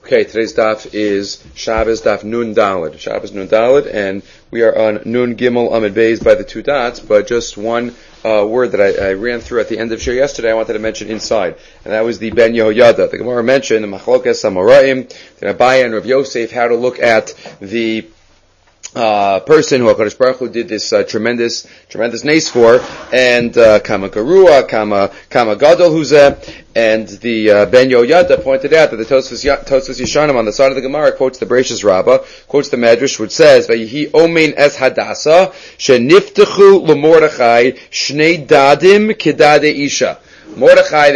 Okay, today's daf is Shabbos daf Nun Daled. Shabbos Nun Daled, and we are on Nun Gimel Amid Beis by the two dots, but just one word that I ran through at the end of Shir yesterday I wanted to mention inside, and that was the Ben Yehoyada. The Gemara mentioned the Machlokas Amoraim, the Abaye and Rav Yosef, how to look at the person who HaKadosh Baruch Hu did this tremendous nace for, and Kama Garua, Kama Gadol Huzeh, and the Ben Yehoyada pointed out that the Tosfos Yeshanim on the side of the Gemara quotes the Bereishis Rabbah, quotes the Medrash, which says, "Vayihi Omein es Hadasa sheniftechu leMordechai shnei dadim kedade isha." Mordechai,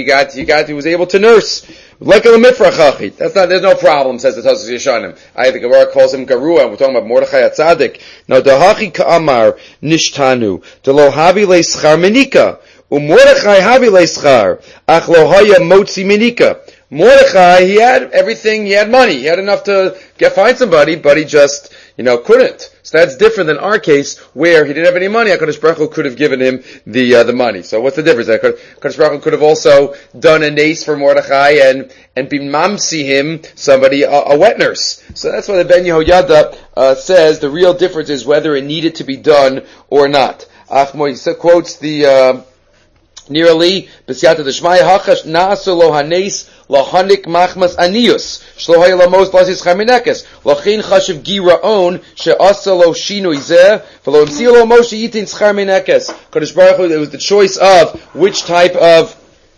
he was able to nurse. Like a lemifrachachi. There's no problem, says the Tosfos Yeshanim. The Gemara calls him Garua, and we're talking about Mordechai Atzadik. Now, dahachi ka'amar nishtanu, delo havi le'schar menika, u'Mordechai havi le'schar, ach lo haya motzi menika. Mordechai, he had everything, he had money, he had enough to find somebody, but he just, couldn't. So that's different than our case, where he didn't have any money. HaKadosh Baruch Hu could have given him the money. So what's the difference? HaKadosh Baruch Hu could have also done a nace for Mordechai and be mamsi him somebody, a wet nurse. So that's why the Ben Yehoyada says the real difference is whether it needed to be done or not. Achmoy quotes the nearly b'siyata d'shmaya hachash na'asu lo hanes lahanik machmas anius shlohaya lamos lasis chaminekes lachin chashiv giraon she'asa lo shinui zeh v'lo imsi lo moshe yitin schar minekes. Kadosh Baruch Hu, it was the choice of which type of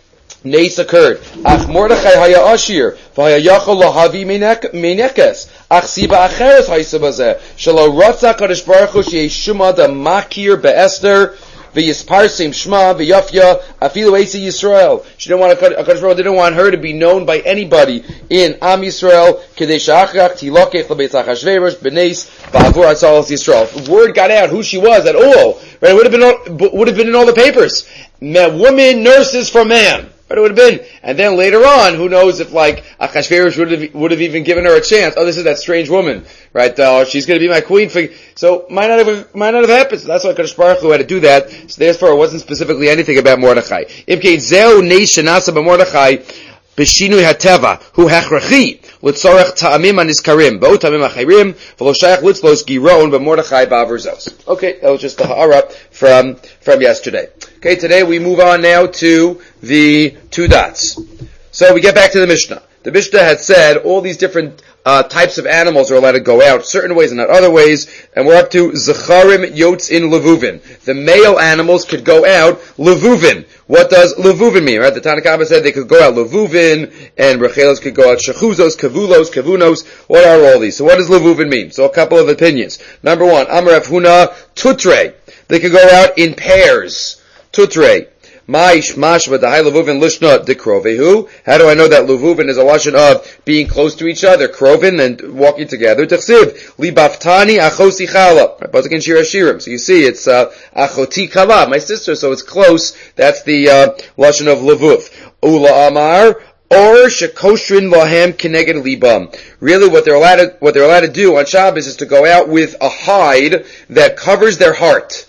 nace occurred. Ach Mordechai haya ashir v'haya yachol lahavi minekes ach siba acheres haysa bazeh shelo ratza Kadosh Baruch Hu she'ei shumad makir be'ester v'yisparsim shma v'yafya afilu eisi Yisrael. She didn't want HaKadosh Baruch Hu didn't want her to be known by anybody in Am Yisrael. Kedei she'achach tilokech l'beit Achashverosh b'neis ba'avur atzalos Yisrael. If word got out who she was at all, right? It would have been in all the papers. Woman nurses for man. But it would have been, and then later on, who knows if Achashverosh would have even given her a chance. Oh, this is that strange woman, right? She's going to be my queen. So might not have happened. So that's why Kadosh Baruch Hu had to do that. So therefore, it wasn't specifically anything about Mordechai. If zeu neish shenasa b'Mordechai b'shinui hateva hu hechrachi l'tzorech ta'amim anizkarim bo ta'amim achayrim v'lo shayach litzlos giron b'Mordechai ba'averzos. Okay, that was just the ha'ara from yesterday. Okay, today we move on now to the two dots. So we get back to the Mishnah. The Mishnah had said all these different types of animals are allowed to go out certain ways and not other ways, and we're up to Zecharim Yotz in Levuvin. The male animals could go out Levuvin. What does Levuvin mean? Right? The Tanna Kamma said they could go out Levuvin, and Rechelos could go out Shechuzos, Kavulos, Kavunos. What are all these? So what does Levuvin mean? So a couple of opinions. Number one, Amar Rav Huna, Tutre. They could go out in pairs. Tutre. Ma'ish mashva the high levuvin lishna de krovehu. How do I know that levuvin is a lashon of being close to each other, krovin, and walking together? Techsiv libaftani achosi chala. Pasuk in Shir Hashirim. So you see, it's achoti kala, my sister. So it's close. That's the lashon of levuv. Ula amar. Or shekoshrin lahem keneged libam. Really, what they're allowed to do on Shabbos is to go out with a hide that covers their heart.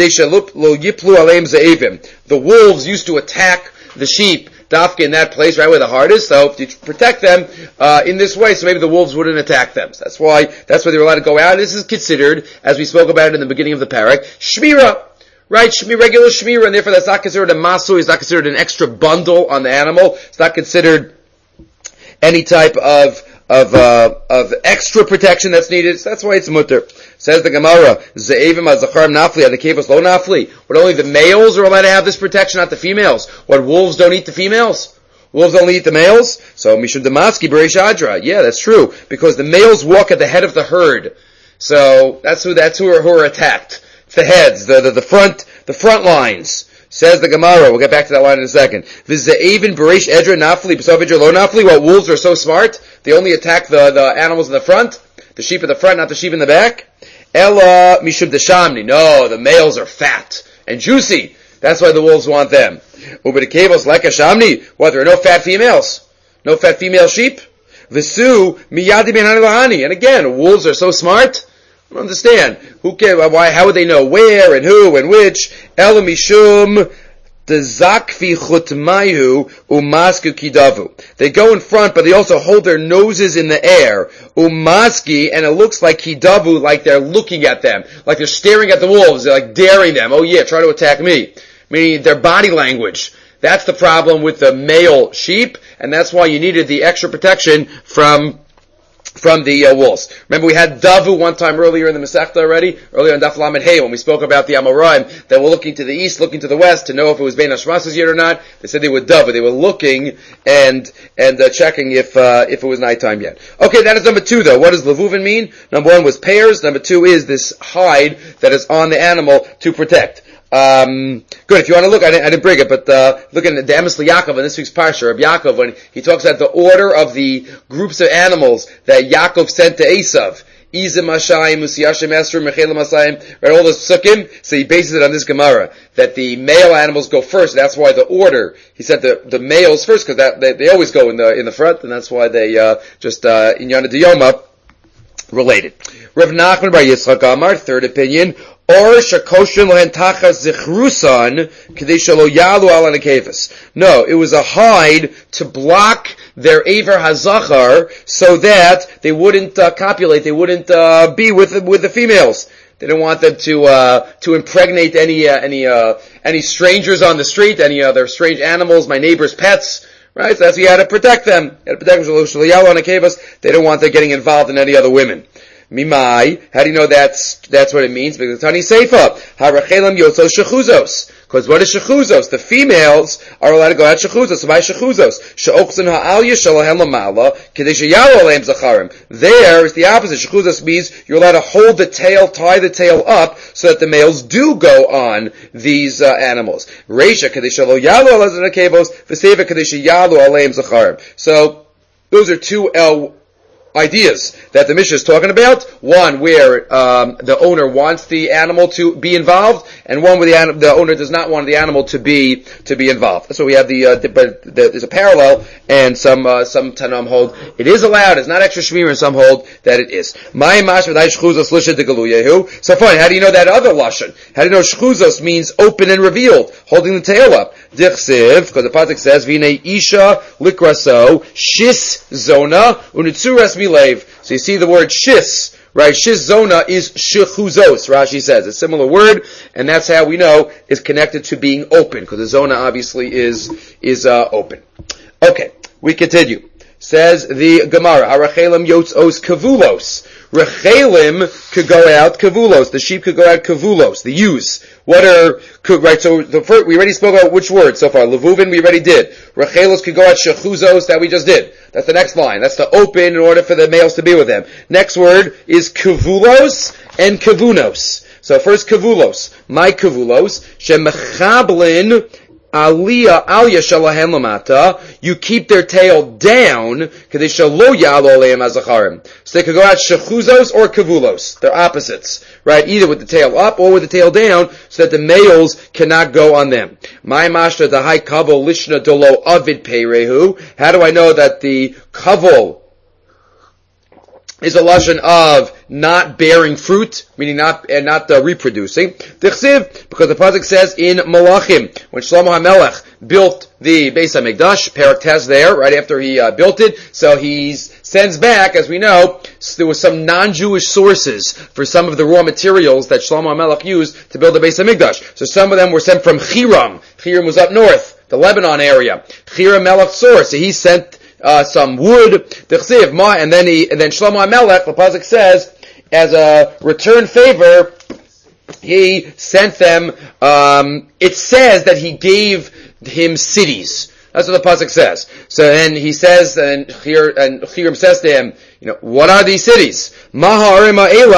The wolves used to attack the sheep, dafka, in that place, right where the heart is. So if you protect them in this way, so maybe the wolves wouldn't attack them. So that's why they were allowed to go out. This is considered, as we spoke about it in the beginning of the parak, shmira. Right, regular shmira, and therefore that's not considered a masu. It's not considered an extra bundle on the animal. It's not considered any type of extra protection that's needed. So that's why it's mutter. Says the Gemara, Ze'evim ha-zacharim nafli, ha-dekevos lo nafli. But only the males are allowed to have this protection, not the females. What, wolves don't eat the females? Wolves only eat the males? So, Mishum Damaski, Bereish Adra. Yeah, that's true. Because the males walk at the head of the herd. So, that's who are attacked. It's the heads, the front lines. Says the Gemara, we'll get back to that line in a second. V'ze'evin Bereish Edra nafli, b'sof Edra lo nafli. What, wolves are so smart? They only attack the animals in the front? The sheep in the front, not the sheep in the back? Ella mishum deshamni. No, the males are fat and juicy. That's why the wolves want them. Ubedekevos like a shamni. What, there are no fat females? No fat female sheep? V'su miyadi ben hani. And again, wolves are so smart. I don't understand. Who can? Why? How would they know where and who and which? Ella mishum Zakfi chutmayu umasku kidavu. They go in front, but they also hold their noses in the air. Umaski, and it looks like kidavu, like they're looking at them, like they're staring at the wolves, they're like daring them. Oh yeah, try to attack me. Meaning their body language. That's the problem with the male sheep, and that's why you needed the extra protection from the wolves. Remember, we had Davu one time earlier in the Masechta already, earlier in Daf Lamed Hey, when we spoke about the Amoraim that were looking to the east, looking to the west to know if it was Bein Hashmas's yet or not. They said they were Davu. They were looking and checking if it was nighttime yet. Okay, that is number 2 though. What does Levuvin mean? Number 1 was pairs. Number 2 is this hide that is on the animal to protect. Good. If you want to look, I didn't bring it, but look at the Emes Yaakov in this week's Parsha of Yaakov when he talks about the order of the groups of animals that Yaakov sent to Esav. Izim Hashayim, Usiyashim Esrim, Mechelim Hasayim, right, all the Sukkim. So he bases it on this Gemara, that the male animals go first. That's why the order, he said the males first, because they always go in the front, and that's why they, just, in Yana Diyoma, related. Rav Nachman bar Yitzchak Amar, third opinion, or shakoshin lohen tachas zichrusan k'dei shelo yalu ala nekevus. No, it was a hide to block their aver hazachar so that they wouldn't copulate, they wouldn't be with the females. They didn't want them to impregnate any strangers on the street, any other strange animals, my neighbor's pets. Right, so that's why you had to protect them. You had to protect them. They don't want them getting involved in any other women. Mimai, how do you know that's what it means? Because Tani Seifa, Harachelam Yotzos Shechuzos. Because what is Shechuzos? The females are allowed to go out Shechuzos. So by Shechuzos, She'ochzin Ha'alya Shalahem Lamala, Kadesh Yalu Aleim Zacharim. There is the opposite. Shechuzos means you're allowed to hold the tail, tie the tail up, so that the males do go on these animals. Reisha Kadesh Yalu Aleim Zakevos, Veseva Kadesh Yalu Aleim Zacharim. So, those are two ideas that the Mishnah is talking about. One where the owner wants the animal to be involved, and one where the owner does not want the animal to be involved. So we have there's a parallel, and some Tanam hold it is allowed. It's not extra shmir, and some hold that it is. So fine. How do you know that other lashon? How do you know shchuzos means open and revealed, holding the tail up? Dichsiv, because the pasuk says v'nei isha likraso shis zona unitzuras milev. So you see the word shis, right? Shis zona is shechuzos. Rashi says a similar word, and that's how we know it's connected to being open, because the zona obviously is open. Okay, we continue. Says the Gemara, Harachelim yotzos kavulos. Rechelim could go out kavulos. The sheep could go out kavulos. The ewes. Right, so the first, we already spoke about which word so far. Levuvin, we already did. Rechelos could go out shechuzos, that we just did. That's the next line. That's the open in order for the males to be with them. Next word is kavulos and kavunos. So first kavulos. My kavulos. Shemechablin Aliyah shalahem lamata. You keep their tail down, kadei shelo yalo aleim azacharim. So they could go out shechuzos or kavulos. They're opposites, right? Either with the tail up or with the tail down, so that the males cannot go on them. My mashta dahai kavol lishna dolo avid peirehu. How do I know that the kavol is a lashon of not bearing fruit, meaning not reproducing? Dichsiv, because the pasuk says in Malachim, when Shlomo HaMelech built the Beis HaMikdash, Perak Tez there, right after he built it, so he sends back, as we know, there were some non-Jewish sources for some of the raw materials that Shlomo HaMelech used to build the Beis HaMikdash. So some of them were sent from Chiram. Chiram was up north, the Lebanon area. Chiram Melech's source, so he sent some wood, and then Shlomo HaMelech, the pasuk says, as a return favor, he sent them. It says that he gave him cities. That's what the pasuk says. So then he says, and Chiram says to him, what are these cities? What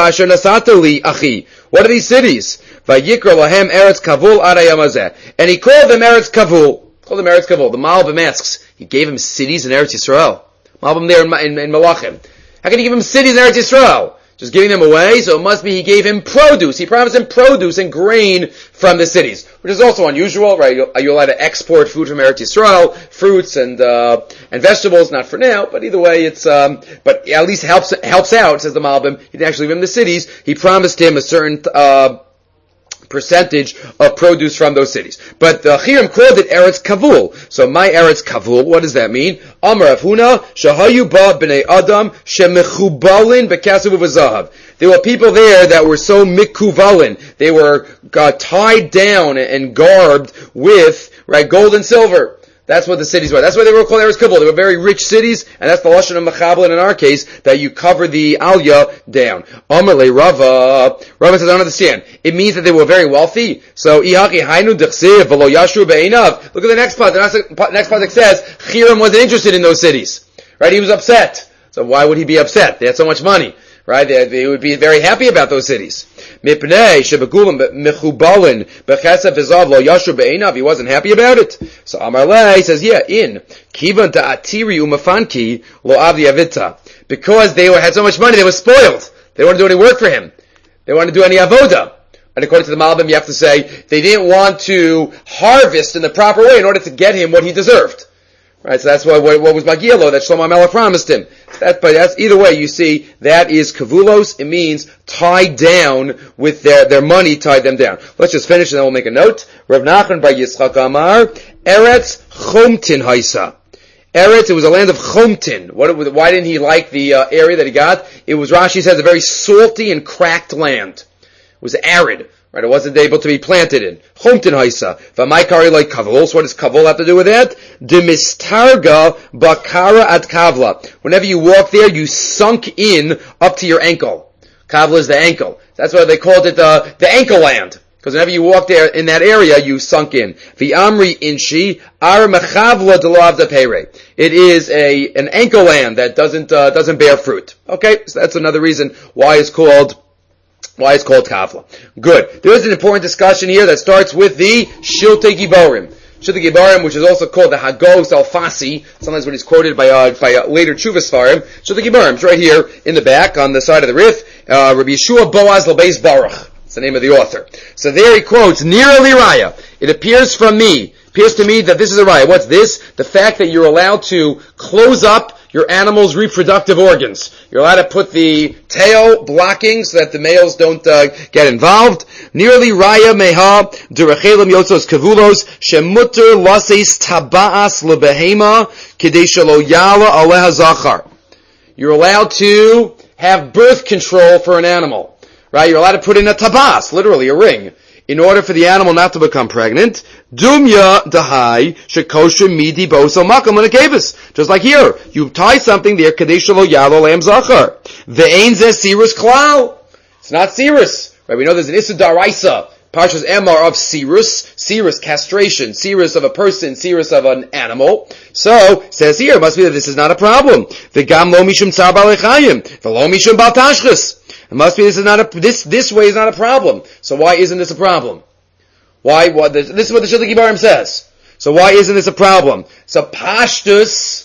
are these cities? Vayikra lahem Eretz Kavul ad hayom hazeh. And he called them Eretz Kavul. The Malbim asks, he gave him cities in Eretz Yisrael. Malbim there in Malachim. How can he give him cities in Eretz Yisrael? Just giving them away? So it must be he gave him produce. He promised him produce and grain from the cities, which is also unusual, right? Are you allowed to export food from Eretz Yisrael? Fruits and vegetables, not for now, but either way it's, but at least helps out, says the Malbim. He didn't actually give him the cities. He promised him a certain, percentage of produce from those cities. But the Chirim called it Eretz Kavul. So my Eretz Kavul, what does that mean? Amar Rav Huna, Shahayu ba b'nei Adam, shemechubalin b'kasav u'v'zahav. There were people there that were so mikuvalin. They were tied down and garbed with, right, gold and silver. That's what the cities were. That's why they were called Eretz Kavul. They were very rich cities, and that's the lashon of Mechablin in our case, that you cover the aliyah down. Amalei Rava. Rava says, I don't understand. It means that they were very wealthy. So, ihaki hainu dechsiv v'lo yashru be'einav. Look at the next part. The next part that says, Chiram wasn't interested in those cities. Right? He was upset. So why would he be upset? They had so much money. Right? They would be very happy about those cities. Mipnei shebegulim mechubalin bechesav v'zav lo yashru be'einav. He wasn't happy about it. So Amar Lei says, yeah, in kivan ta'atiri umafanki lo avdi avita. Because they had so much money, they were spoiled. They didn't want to do any work for him. They didn't want to do any avoda. And according to the Malbim, you have to say they didn't want to harvest in the proper way in order to get him what he deserved. Right, so that's what was Magielo that Shlomo HaMelech promised him. But that's either way. You see, that is kavulos. It means tied down with their money, tied them down. Let's just finish and then we'll make a note. Rav Nachman by Yitzchak Amar, Eretz Chomtin Haisa. Eretz, it was a land of Chomtin. Why didn't he like the area that he got? It was, Rashi says, a very salty and cracked land. It was arid. Right, it wasn't able to be planted in. Chomtin haisa. V'maikari like kavul. So what does kavul have to do with that? Demistarga bakara at kavla. Whenever you walk there, you sunk in up to your ankle. Kavla is the ankle. That's why they called it the ankle land. Because whenever you walk there in that area, you sunk in. V'amri inshi ar mechavla delav da pere. It is an ankle land that doesn't bear fruit. Okay, so that's another reason why it's called Kavla. Good. There is an important discussion here that starts with the Shiltei Giborim. Shiltei Giborim, which is also called the Hagos Alfasi, sometimes when he's quoted by later Tshuva Sfarim. Shiltei Giborim, it's right here in the back on the side of the Rif. Rabbi Yeshua Boaz Labeis Baruch. It's the name of the author. So there he quotes, Nira Liraya. It appears to me that this is a raya. What's this? The fact that you're allowed to close up your animal's reproductive organs. You're allowed to put the tail blocking so that the males don't get involved. Nearly raya meha durachelim yotzos kavulos shemuter lases tabaas lebehema kedei shelo yala aleha zachar. You're allowed to have birth control for an animal. Right? You're allowed to put in a tabas, literally a ring, in order for the animal not to become pregnant. Dumya dahai shekosher midi boso makam l'nekevis. Just like here, you tie something there, kadesh lo yalo lam zachar. Ve'ein zeh sirus klal. It's not sirus. Right? We know there's an issur daraisa. Parshas Emor of sirus castration, sirus of a person, sirus of an animal. So, says here, it must be that this is not a problem. V'gam lo mishum tzar balechayim, v'lo mishum bal tashchis. It must be this way is not a problem. So why isn't this a problem? This is what the Shiltei Giborim says. So why isn't this a problem? So Pashtus,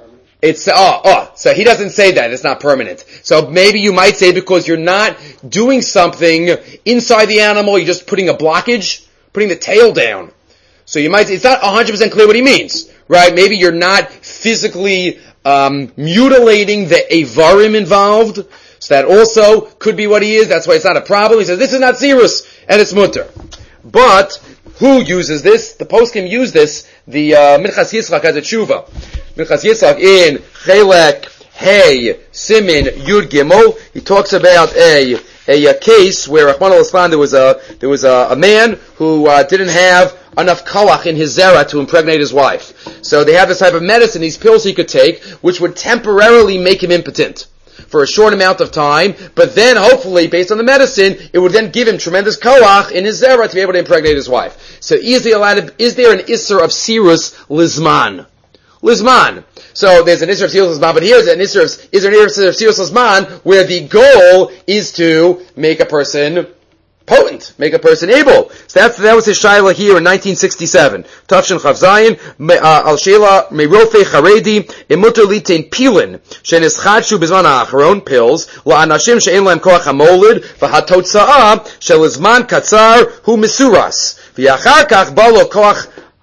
so he doesn't say that, it's not permanent. So maybe you might say because you're not doing something inside the animal, you're just putting a blockage, putting the tail down. So you might say, it's not 100% clear what he means, right? Maybe you're not physically mutilating the avarim involved. So that also could be what he is. That's why it's not a problem. He says, this is not sirus, and it's mutter. But, who uses this? The poskim use this. The Minchas Yitzchak has a tshuva. Minchas Yitzchak in Chelek, Hey, Simin, Yud Gimel, he talks about a case where Rachmana litzlan there was a man who didn't have enough koach in his zera to impregnate his wife. So they have this type of medicine, these pills he could take, which would temporarily make him impotent for a short amount of time, but then hopefully, based on the medicine, it would then give him tremendous koach in his zera to be able to impregnate his wife. So is there an issur of sirus lizman? Lizman. So there's an issur of sirus lizman, but here's an issur of sirus lizman where the goal is to make a person potent, make a person able. So that was his shaila here in 1967. Tafshin Chav Zayin, al sheila merofe charedi, imuter litain pilin, shenis chadshu bizman ha'acharon, pills, la'anashim she'en lahem koach hamolid, v'hatotza'a, shelizman katzar hu misuras, v'yachar kach balo koach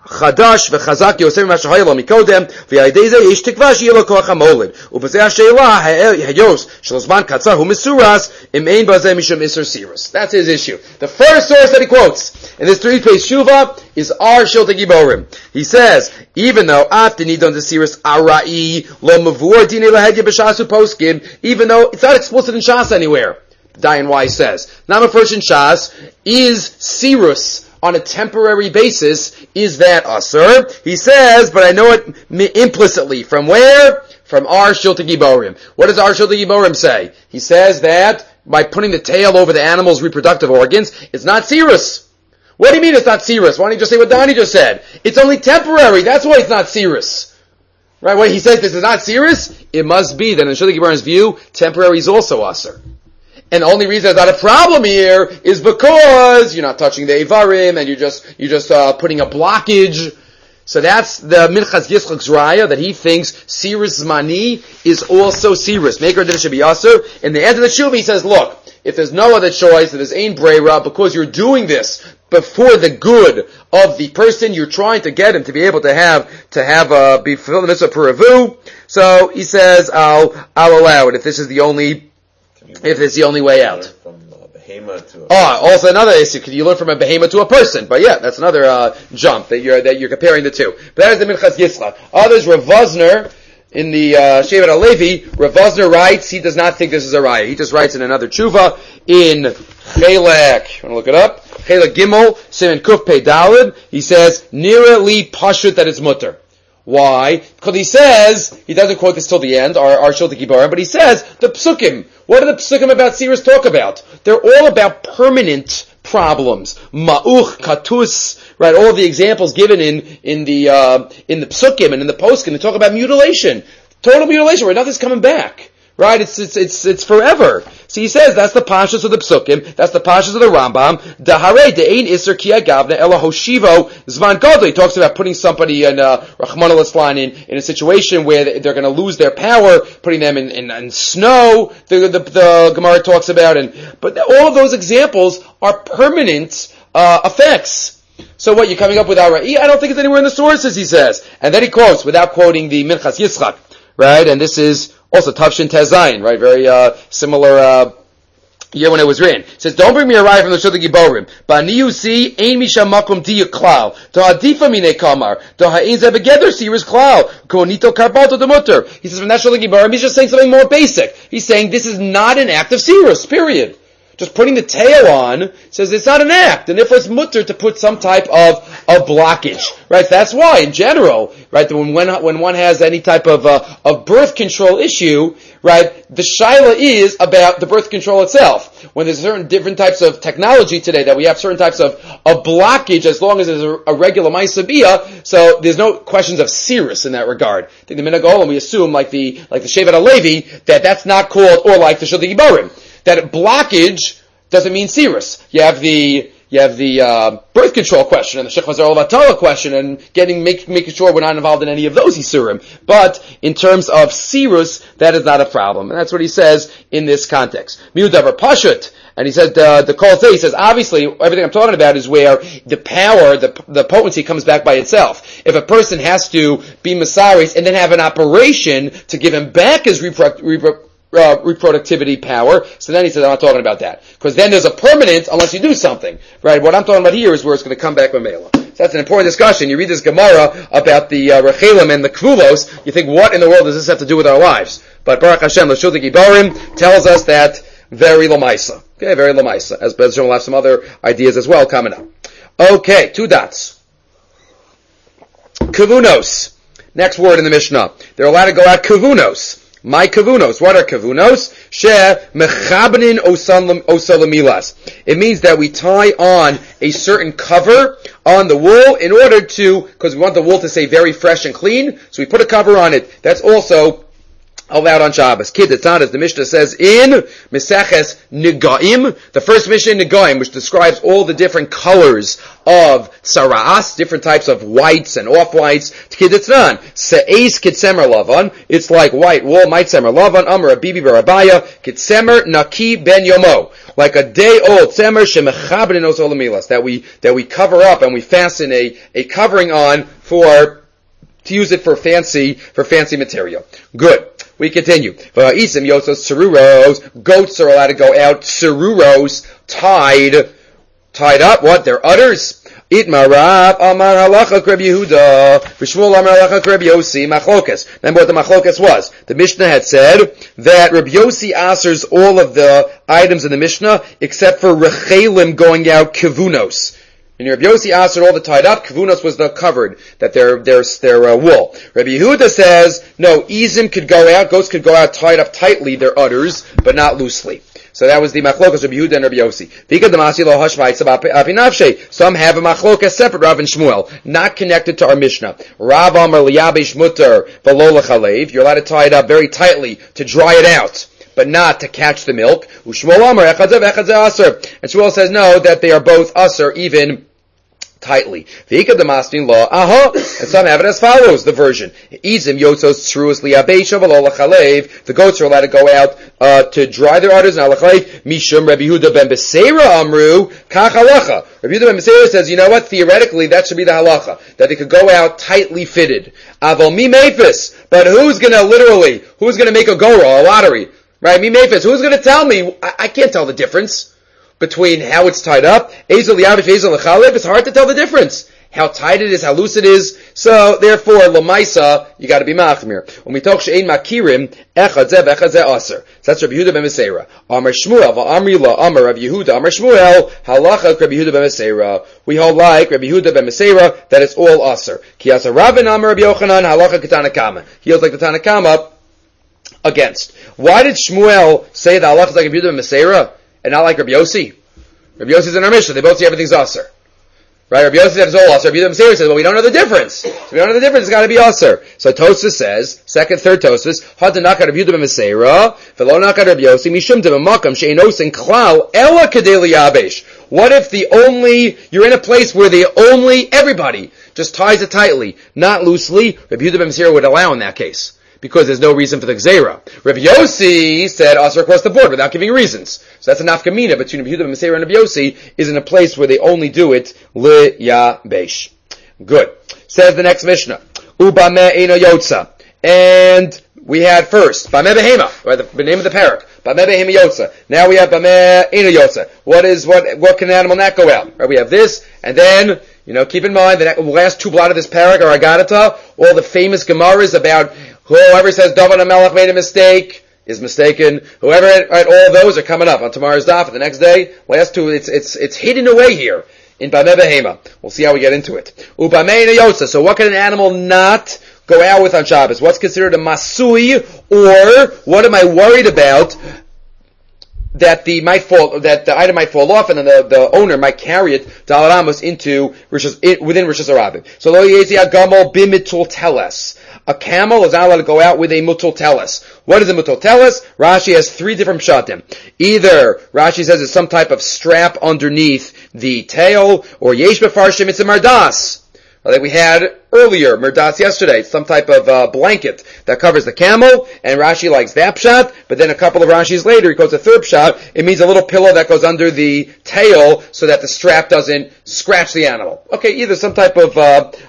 חדש וחזק יוסף ממה שהיה לו מקודם, ועל-ידי זה יש תקווה שיהיה לו כוח המולד. ובזה השאלה, היוס של זמן קצר הוא מסורס, אם אין בזה משום איסור סירוס. That's his issue. The first source that he quotes in this 3-page Shuvah is Ar Shiltei Giborim. He says, even though after nidon the siris arai lo mavur dine lahedya b'shasu poskim, even though it's not explicit in Shas anywhere, Dayan Weiss says, Nama first in Shas is sirus on a temporary basis. Is that asur? He says, but I know it implicitly. From where? From Ar Shiltei Giborim. What does Ar Shiltei Giborim say? He says that by putting the tail over the animal's reproductive organs, it's not sirus. What do you mean it's not sirus? Why don't you just say what Donnie just said? It's only temporary. That's why it's not sirus. Right? When he says this is not sirus, it must be that in Shiltei Giborim's view, temporary is also asur. And the only reason it's not a problem here is because you're not touching the Eivarim and you're just putting a blockage. So that's the Minchas Yitzchak's raya that he thinks Sirus Zmani is also Sirus. Maker did it should be Asur. In the end of the Shuvah he says, look, if there's no other choice, if there's Ein Breira, because you're doing this before the good of the person you're trying to get him to be able to be fulfilled the mitzvah per Ravu. So he says, I'll allow it if this is the only way out. From a behemoth to also another issue. Could you learn from a behemoth to a person? But yeah, that's another jump that you're comparing the two. But that is the Minchas Yitzchak. Others, Rav Vosner in the Shevet HaLevi, Rav Vosner writes he does not think this is a raya. He just writes in another tshuva in Chelek. Want to look it up? Chelek Gimel Siman Kuf Pei Daled. He says Nira Li Pashut that it's mutter. Why? Because he says, he doesn't quote this till the end, our Shiltei Giborim, but he says, the psukim. What do the psukim about Sirus talk about? They're all about permanent problems. Ma'uch, katus, right? All of the examples given in the psukim and in the poskim, they talk about mutilation. Total mutilation, where nothing's coming back. Right? It's forever. So he says that's the pashas of the psukim, that's the pashas of the Rambam. Dahare de'ein iser ki agavna ela hoshivo zman gadol. He talks about putting somebody in Rahman al-Islan in a situation where they're going to lose their power, putting them in snow. The Gemara talks about, but all of those examples are permanent effects. So what, you're coming up with Arai? I don't think it's anywhere in the sources, he says. And then he quotes, without quoting the Minchas Yitzchak, right? And this is also Tavshin Tezayin, right? Very similar year when it was written. It says, don't bring me a raya from the Shiltei Giborim. Ba'ani yusi ein misham makom diya klal. To hadifa mine kamar. To ha'in ze begeder sirus klal. Konito karbalto demutter. He says from that Shiltei Giborim, he's just saying something more basic. He's saying this is not an act of sirus, period. Just putting the tail on says it's not an act, and therefore it's mutter to put some type of blockage, right? That's why, in general, right, when one has any type of birth control issue, right, the shaila is about the birth control itself. When there's certain different types of technology today that we have certain types of blockage, as long as there's a regular ma'aseh, so there's no questions of sirus in that regard. I think the Minhag Olam, we assume, like the Shevet HaLevi, that's not called, or like the Shiltei Giborim, that blockage doesn't mean sirus. You have the birth control question and the Shechvazar al-Vatala question and making sure we're not involved in any of those isurim. But in terms of sirus, that is not a problem. And that's what he says in this context. Miudavar Pashut. And he says, the Kol Zeh, he says, obviously, everything I'm talking about is where the power, the potency comes back by itself. If a person has to be Masaris and then have an operation to give him back his reproductivity power, so then he says, I'm not talking about that. Because then there's a permanence unless you do something. Right? What I'm talking about here is where it's going to come back with Mela. So that's an important discussion. You read this Gemara about the Rechelim and the Kvulos, you think, what in the world does this have to do with our lives? But Baruch Hashem, the Shiltei Giborim tells us that very Lamaisa. Okay, very Lamaisa. As Bez Hashem will have some other ideas as well coming up. Okay, 2 dots. Kavunos. Next word in the Mishnah. They're allowed to go out kavunos. My kavunos. What are kavunos? She mechabnin osalamilas. It means that we tie on a certain cover on the wool in order to, because we want the wool to stay very fresh and clean, so we put a cover on it. That's also allowed on Shabbos. Kid, it's not as the Mishnah says in Meseches Negaim, the first Mishnah in Negaim, which describes all the different colors of Sara'as, different types of whites and off-whites. Kid, it's not. Se'ez Kitsemer Lavan, it's like white wool, Mitsemer Lavan, Amar Abibi Barabaya, Kitsemer Naki Ben Yomo, like a day old Tsemer Shemechaber Nos Olamilas, that we cover up and we fasten a covering on to use it for fancy material. Good. We continue. Isim yosos tseruros. Goats are allowed to go out. Tseruros, tied up. What? Their udders. Itmarav amar halacha Reb Yehuda. V'shmuel amar halacha Reb Yossi. Machlokas. Remember what the machlokas was? The Mishnah had said that Reb Yossi answers all of the items in the Mishnah except for rechelim going out kivunos. And Rabbi Yossi answered all the tied up. Kavunos was the covered, that their wool. Rabbi Yehuda says, no, izim could go out, goats could go out tied up tightly, their udders, but not loosely. So that was the machlokas Rabbi Yehuda and Rabbi Yossi. Some have a machlokas separate, Rav and Shmuel, not connected to our Mishnah. Rav Amar liyabish mutter v'lo l'chalev. You're allowed to tie it up very tightly to dry it out, but not to catch the milk. Ushmuel Amar echad aser. And Shmuel says no, that they are both aser, even tightly. And some have it as follows, the version. The goats are allowed to go out to dry their udders. Mishum Rabbi Yehuda ben Beseira Amru Kach halacha. Rabbi Yehuda ben Beseira says, you know what? Theoretically, that should be the halacha, that they could go out tightly fitted. Aval mi mephis. But who's going to make a go-roll, a lottery? Right? Mi mephis. Who's going to tell me? I can't tell the difference between how it's tied up. It's hard to tell the difference. How tight it is, how loose it is. So, therefore, Lamaisa, you gotta be machmir. When we talk she'ein makirim, echad zeh v'echad zeh aser. So that's Rabbi Yehuda ben Meseira. Amar Shmuel, v'amri la, Amar Rabbi Yehuda, Amar Shmuel, halacha Rabbi Yehuda ben Meseira. We hold like Rabbi Yehuda ben Meseira, that it's all aser. Ki aser Rabban Amar Rabbi Yochanan, halacha k'Tanakama. He holds like the Tanakama against. Why did Shmuel say the halacha is like Rabbi Yehuda ben Meseira? And not like Rabbi Yossi. Rabbi Yossi's in our Mishnah. They both say everything's aser. Right? Rabbi Yossi says it's all aser. Rabbi Yehuda says, well, we don't know the difference. So we don't know the difference. It's got to be aser. So Tosfos says, third Tosfos, Hatanaka Rabbi Yehuda ben Meseira, v'lo naka Rabbi Yossi, mishum te'b'makam she'enosin klal ela kedei liyabesh. What if you're in a place where everybody just ties it tightly, not loosely? Rabbi Yehuda ben Meseira would allow in that case, because there's no reason for the Gzeira. Rabbi Yossi said aser across the board without giving reasons. So that's a nafkamina between Rabbi Yehuda ben Meseira and Rabbi Yossi, is in a place where they only do it liyabesh. Good. Says the next Mishnah. Ubameh eino yotza. And we had first, Bameh behema, right, the name of the parak. Bameh behema yotza. Now we have Bameh eino yotza. What can an animal not go out? Right, we have this, and then, keep in mind, the last two blot of this parak are Agadata, all the famous Gemaras about whoever says David HaMelech made a mistake is mistaken. Whoever, right, all of those are coming up on tomorrow's daf. The next day, last two, it's hidden away here in Bameh behema. We'll see how we get into it. Ubameh eino yotza. So what can an animal not go out with on Shabbos? What's considered a masui, or what am I worried about that the item might fall off, and then the owner might carry it Daled Amos within Rosh Hashanah. So lo yezi agamol bimitul teles. A camel is not allowed to go out with a mutul teles. What is a mutul teles? Rashi has three different pshatim. Either Rashi says it's some type of strap underneath the tail, or yesh befarshim, it's a mardas, like we had earlier, Merdas yesterday, some type of blanket that covers the camel, and Rashi likes that pshat, but then a couple of Rashis later, he quotes a third pshat, it means a little pillow that goes under the tail so that the strap doesn't scratch the animal. Okay, either some type of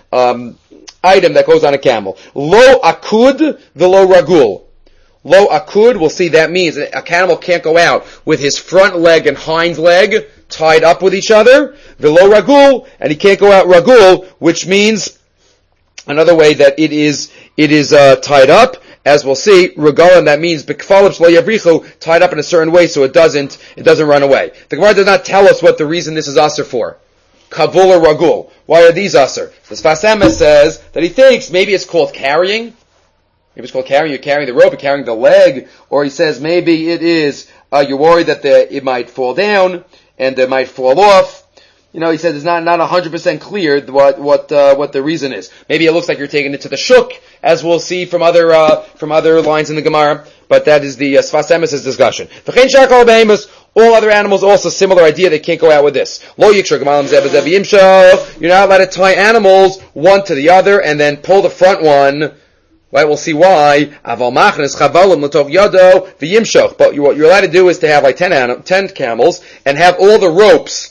item that goes on a camel. Lo akud v'lo ragul. Lo akud, we'll see that means a camel can't go out with his front leg and hind leg tied up with each other. V'lo ragul, and he can't go out ragul, which means another way that it is tied up, as we'll see. Regalim, that means b'kfalib lo yavrichu, tied up in a certain way so it doesn't run away. The Gemara does not tell us what the reason this is aser for. Kavul or ragul. Why are these aser? The Sfas Emes says that he thinks maybe it's called carrying. Maybe it's called carrying. You're carrying the rope, you're carrying the leg, or he says maybe it is you're worried that it might fall down and it might fall off. He said it's not 100% clear what the reason is. Maybe it looks like you're taking it to the shuk, as we'll see from other lines in the Gemara. But that is the Sfas Emes' discussion. V'chein shar kol behemoths, all other animals also similar idea. They can't go out with this. Lo yikshar gemalim zeh b'zeh v'yimsho. You're not allowed to tie animals one to the other and then pull the front one. Right, we'll see why. Aval machnes chavalim l'tov yado v'yimshoch. But what you're allowed to do is to have like 10 camels and have all the ropes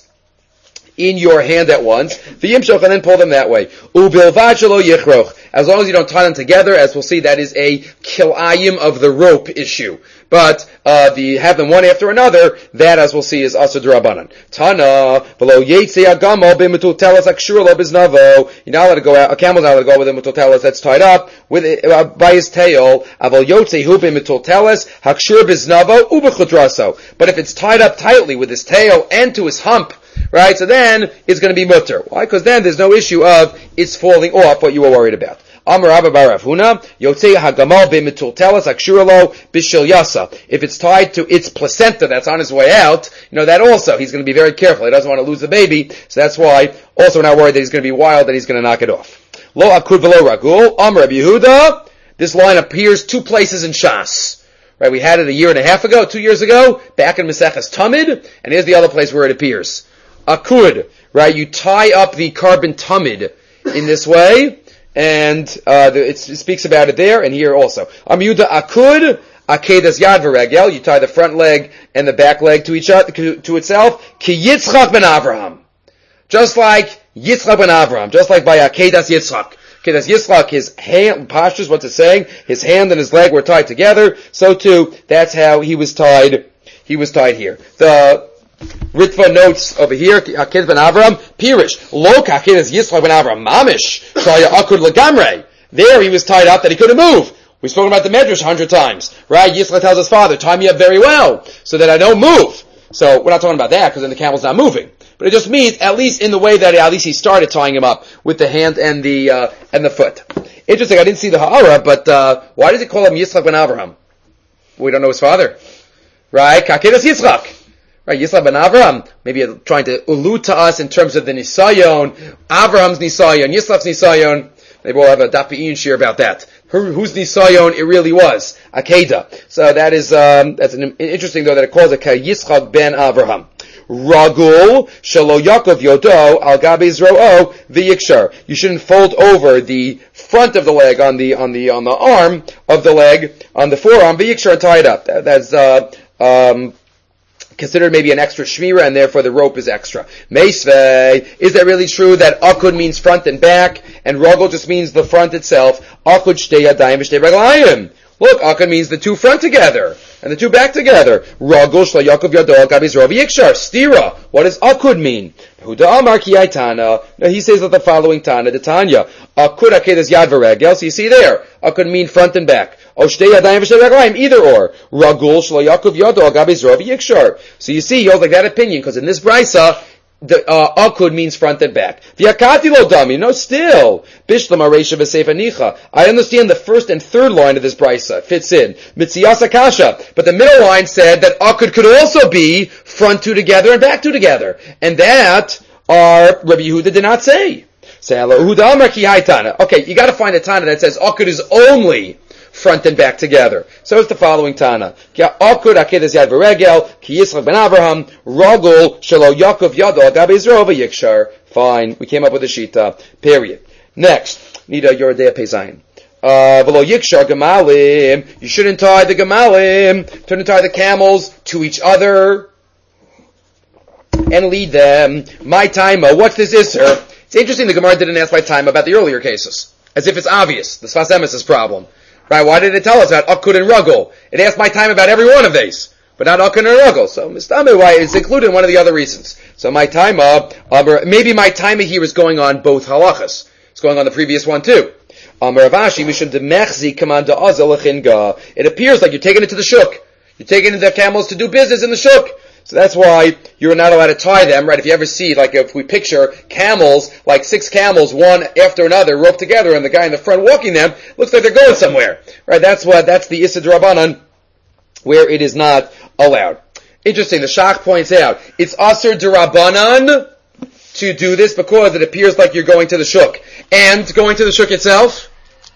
in your hand at once, v'yimshoch, and then pull them that way. Ubilvad shelo yichroch. As long as you don't tie them together, as we'll see, that is a kilayim of the rope issue. But have them one after another, that, as we'll see, is asur d'Rabbanan. Tana v'lo yetzi agamal b'metutelas akshur lo biznavo. You're not allowed to go out. A camel's not allowed to go with a metutelas that's tied up with by his tail. Aval yotzi hu b'metutelas hakshur biznavo u'b'chutraso. But if it's tied up tightly with his tail and to his hump, right, so then it's going to be mutter. Why? Because then there's no issue of it's falling off, what you were worried about. Amar Abba bar Rav Huna, Yotzei hagamal b'metutelas akshuralo b'shil yasa. If it's tied to its placenta that's on his way out, that also, he's going to be very careful. He doesn't want to lose the baby, so that's why, also we're not worried that he's going to be wild, that he's going to knock it off. Lo akud v'lo ragul, Amar Rabbi Yehuda, this line appears 2 places in Shas. Right, we had it a year and a half ago, 2 years ago, back in Maseches Tamid, and here's the other place where it appears. Akud, right, you tie up the carbon Tamid in this way, and it speaks about it there and here also. Amiyuda akud, akedas yad v'regel. You tie the front leg and the back leg to itself. Ki Yitzchak ben Avraham, just like Yitzchak ben Avraham, just like by akedas Yitzchak. Akedas Yitzchak, his hand postures. What's it saying? His hand and his leg were tied together. So too, that's how he was tied. He was tied here. The Ritva notes over here, Akedas ben Avram, Pirish, Loka Akedas Yitzchak ben Avram, Mamish, Shaya Akud Lagamre. There he was tied up that he couldn't move. We've spoken about the Medrash 100 times, right? Yitzchak tells his father, tie me up very well, so that I don't move. So, we're not talking about that, because then the camel's not moving. But it just means, at least in the way that at least he started tying him up, with the hand and the foot. Interesting, I didn't see the Ha'ara, but, why does he call him Yitzchak ben Avraham? We don't know his father. Right? Akedas Yitzchak. Right, Yitzchak ben Avraham, maybe trying to allude to us in terms of the Nisayon, Avraham's Nisayon, Yitzchak's Nisayon. Maybe we'll have a Dapi'in share about that. Whose Nisayon it really was, Akedah. So that is, that's interesting though that it calls it Yitzchak ben Avraham. Ragul, Shalo Yaakov Yodo, Al Gabi Zro'o, V'yikshar. You shouldn't fold over the front of the leg on the arm of the leg, on the forearm, V'yikshar, and tie it up. That's, considered maybe an extra shmira, and therefore the rope is extra. Meisvei, is that really true that akud means front and back, and ragul just means the front itself? Akud shtei yadayim v'shtei raglayim. Look, akud means the 2 front together, and the 2 back together. Ragul shlo Yaakov yado gabi zrov yikshar. Stira. What does akud mean? Huda amar ki Tana. Now he says that the following Tana, the Tanya. Akud akedas yad v'regel. So you see there, akud mean front and back. Either or. Ragul shlo Yaakov yado gabi zrov yikshar. So you see, he holds like that opinion, because in this brisa, the akud means front and back. V'yakati lo dami. No, still. Bishlam aresha v'seif anicha. I understand the first and third line of this brisa fits in. Mitziyasa kasha. But the middle line said that akud could also be front 2 together and back 2 together. And that Rabbi Yehuda did not say. Okay, you gotta find a Tana that says akud is only front and back together. So it's the following Tana. Akud akedas yad v'regel, ki Yitzchak ben Avraham, ragul shelo Yaakov yado agabe Yisrael v'yikshar. Fine. We came up with a shita. Period. Next. Nida Yoredea Pezayin. V'lo yikshar gemalim. You shouldn't tie the gemalim. Shouldn't tie the camels to each other and lead them. My timer. What's this isser? It's interesting the Gemara didn't ask my time about the earlier cases. As if it's obvious. The Sfas Emes' problem. Right, why did it tell us about Akud and Ragul? It asked my time about every one of these, but not Akud and Ragul. So, Mistame, why it's included in one of the other reasons. So my time maybe my time here is going on both halachas. It's going on the previous one too. It appears like you're taking it to the shuk. You're taking it to the camels to do business in the shuk. So that's why you're not allowed to tie them, right? If you ever see, like if we picture camels, like 6 camels, one after another, roped together, and the guy in the front walking them, looks like they're going somewhere. Right? That's the Issa D'Rabbanan, where it is not allowed. Interesting, the Shach points out, it's Asur D'Rabbanan to do this because it appears like you're going to the shuk. And going to the shuk itself,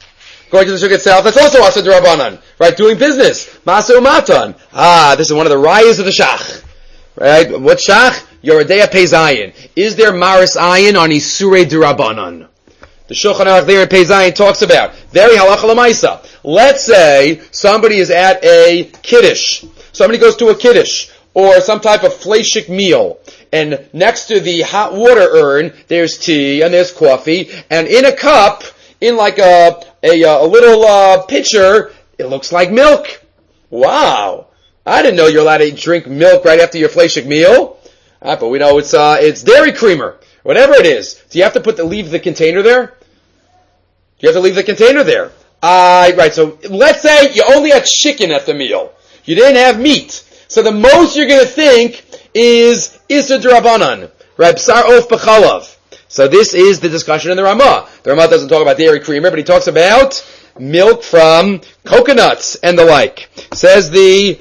that's also Asa D'Rabbanan, right? Doing business. Masa Umatan. This is one of the rayas of the Shach. Right? What Shach? Yoredeya Peizayin. Is there Maris Ayin on Isurei D'Rabbanan? The Shulchan Aruch there in Peizayin talks about very halacha l'maisa. Let's say somebody is at a kiddush. Somebody goes to a kiddush or some type of fleishik meal, and next to the hot water urn there's tea and there's coffee, and in a cup, in like a little pitcher, it looks like milk. Wow! I didn't know you're allowed to drink milk right after your fleishik meal. But we know it's dairy creamer, whatever it is. Do you have to leave the container there? You have to leave the container there. Right, so let's say you only had chicken at the meal. You didn't have meat. So the most you're going to think is Issa D'Rabbanan. Right, B'sar Of B'chalav. So this is the discussion in the Ramah. The Ramah doesn't talk about dairy creamer, but he talks about milk from coconuts and the like. Says the